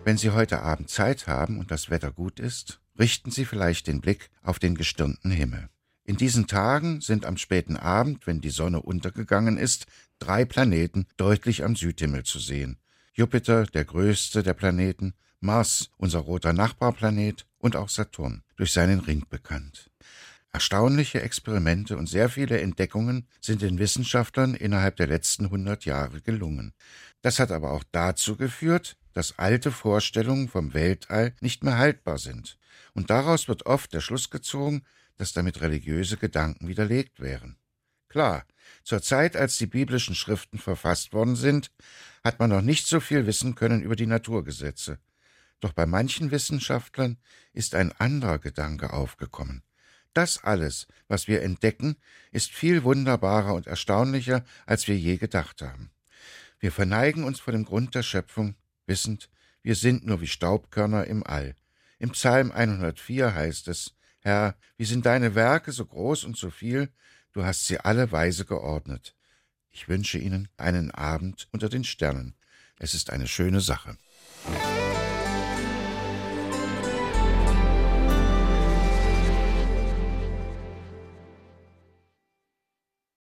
Wenn Sie heute Abend Zeit haben und das Wetter gut ist, richten Sie vielleicht den Blick auf den gestirnten Himmel. In diesen Tagen sind am späten Abend, wenn die Sonne untergegangen ist, 3 Planeten deutlich am Südhimmel zu sehen. Jupiter, der größte der Planeten, Mars, unser roter Nachbarplanet, und auch Saturn, durch seinen Ring bekannt. Erstaunliche Experimente und sehr viele Entdeckungen sind den Wissenschaftlern innerhalb der letzten 100 Jahre gelungen. Das hat aber auch dazu geführt, dass alte Vorstellungen vom Weltall nicht mehr haltbar sind. Und daraus wird oft der Schluss gezogen, dass damit religiöse Gedanken widerlegt wären. Klar, zur Zeit, als die biblischen Schriften verfasst worden sind, hat man noch nicht so viel wissen können über die Naturgesetze. Doch bei manchen Wissenschaftlern ist ein anderer Gedanke aufgekommen. Das alles, was wir entdecken, ist viel wunderbarer und erstaunlicher, als wir je gedacht haben. Wir verneigen uns vor dem Grund der Schöpfung, wissend, wir sind nur wie Staubkörner im All. Im Psalm 104 heißt es: Herr, wie sind deine Werke so groß und so viel, du hast sie alle weise geordnet. Ich wünsche Ihnen einen Abend unter den Sternen. Es ist eine schöne Sache.